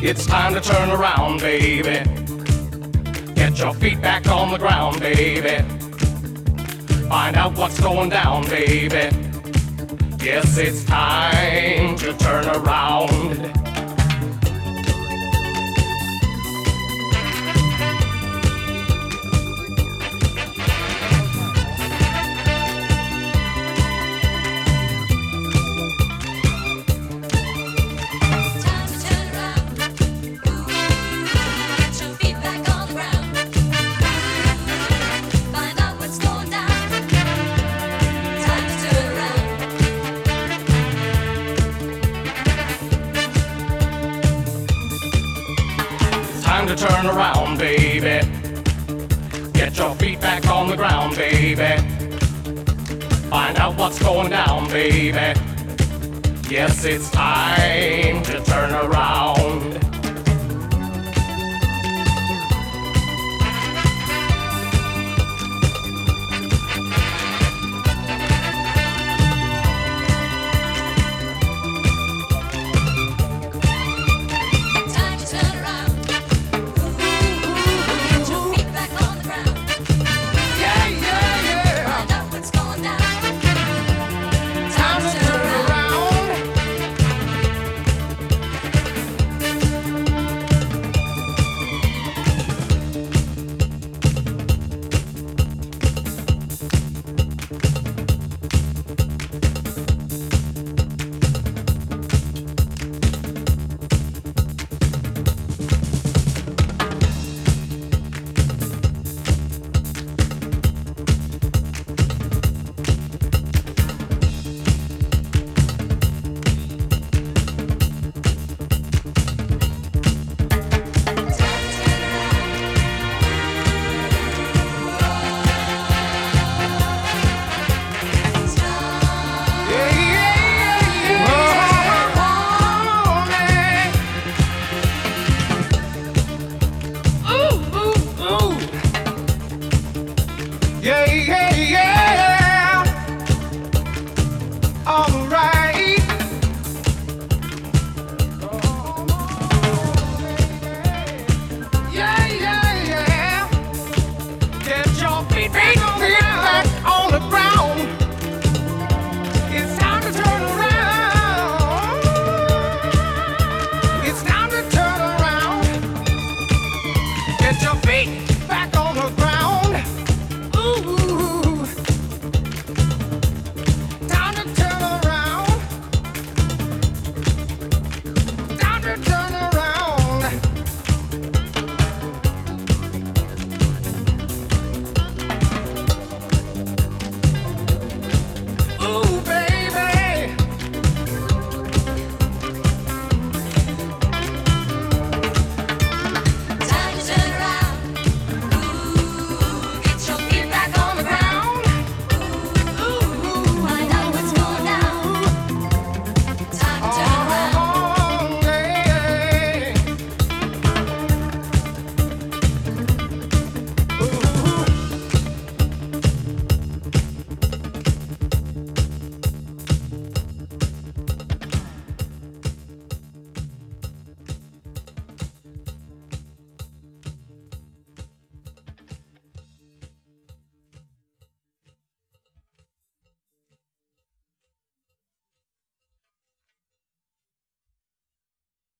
It's time to turn around, baby. Get your feet back on the ground, baby. Find out what's going down, baby. Yes, it's time to turn around. Time to turn around, baby. Get your feet back on the ground, baby. Find out what's going down, baby. Yes, it's time to turn around.